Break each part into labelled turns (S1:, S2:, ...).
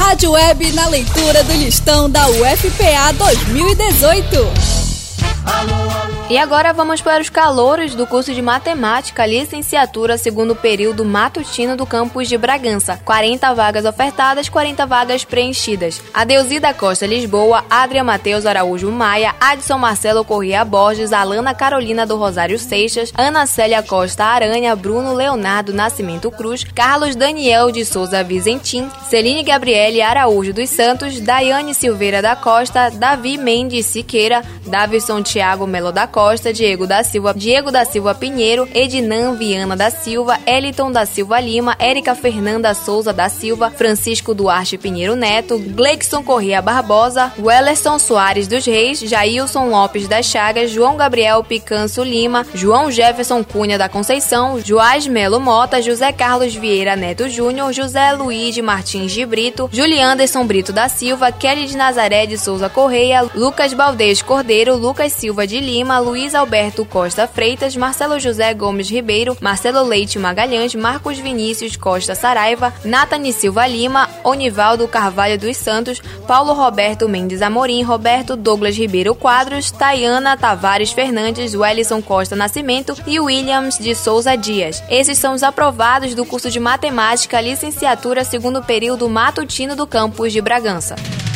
S1: Rádio Web na leitura do listão da UFPA 2018.
S2: E agora vamos para os calouros do curso de Matemática, licenciatura segundo período matutino do campus de Bragança. 40 vagas ofertadas, 40 vagas preenchidas. Adeusida Costa Lisboa, Adria Mateus Araújo Maia, Adson Marcelo Corrêa Borges, Alana Carolina do Rosário Seixas, Ana Célia Costa Aranha, Bruno Leonardo Nascimento Cruz, Carlos Daniel de Souza Vizentim, Celine Gabriele Araújo dos Santos, Daiane Silveira da Costa, Davi Mendes Siqueira, Davison Thiago Melo da Costa, Diego da Silva Pinheiro, Ednan Viana da Silva, Eliton da Silva Lima, Érica Fernanda Souza da Silva, Francisco Duarte Pinheiro Neto, Gleikson Corrêa Barbosa, Wellerson Soares dos Reis, Jailson Lopes das Chagas, João Gabriel Picanço Lima, João Jefferson Cunha da Conceição, Joás Melo Mota, José Carlos Vieira Neto Júnior, José Luiz Martins de Brito, Julianderson Brito da Silva, Kelly de Nazaré de Souza Correia, Lucas Baldez Cordeiro, Lucas Silva de Lima, Luiz Alberto Costa Freitas, Marcelo José Gomes Ribeiro, Marcelo Leite Magalhães, Marcos Vinícius Costa Saraiva, Natane Silva Lima, Onivaldo Carvalho dos Santos, Paulo Roberto Mendes Amorim, Roberto Douglas Ribeiro Quadros, Tayana Tavares Fernandes, Wellison Costa Nascimento e Williams de Souza Dias. Esses são os aprovados do curso de Matemática, licenciatura segundo período matutino do campus de Bragança.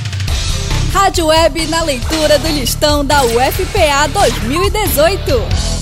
S1: Rádio Web na leitura do listão da UFPA 2018.